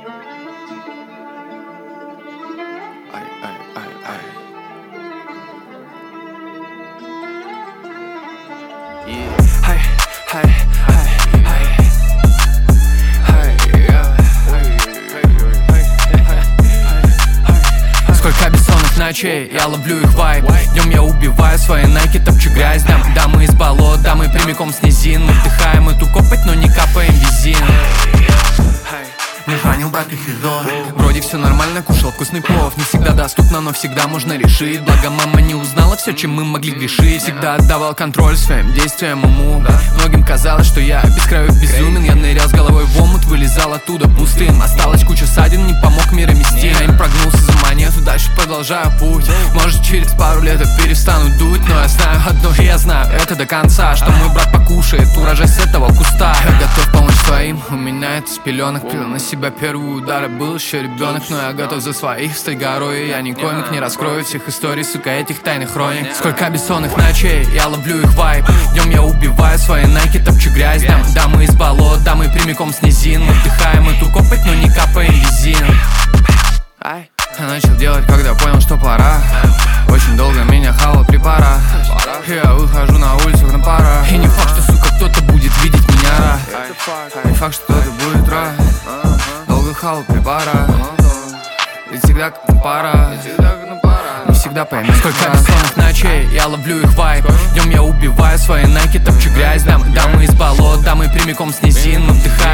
Сколько бессонных ночей, я ловлю их вайб. Днем я убиваю свои найки, топчу грязь. Дамы из болот, дамы прямиком с низин. Мы вдыхаем эту копоть, но не капаем бензин. Не хранил брат и физор. Вроде все нормально, кушал вкусный плов. Не всегда доступно, но всегда можно решить. Благо мама не узнала все, чем мы могли грешить. Всегда отдавал контроль своим действиям уму. Многим казалось, что я без краев безумен. Я нырял с головой в омут, вылезал оттуда пустым. Осталась куча ссадин, не помог мира мести. Я им прогнулся за монету, дальше продолжаю путь. Может через пару лет я перестану дуть, но я знаю одно, я знаю это до конца, что мой брат покушает урожай с этого куста. Я готов помочь своим, у меня это с пеленок. Пил на себя первый удар, был еще ребенок. Но я готов за своих встать горой. Я не комик, не раскрою всех историй, сука, этих тайных хроник. Сколько бессонных ночей, я ловлю их вайб. Днем я убиваю свои найки, топчу грязь. Дамы из болот, дамы прямиком с низин. Мы вдыхаем эту копоть, но не капаем бензин. Я начал делать, когда понял, что пора. Очень долго меня хавал препарат. Я выхожу на улицу на пара. И не факт, что, сука, кто-то будет видеть меня. Не факт, что кто-то будет рад. Долго хавал препарат. Ведь всегда как на пара. Не всегда поймешь. Сколько бессонных ночей, я ловлю их вайб. Днем я убиваю свои найки, топчу грязь. Дамы из болот, дамы прямиком с низин. Мы вдыхаем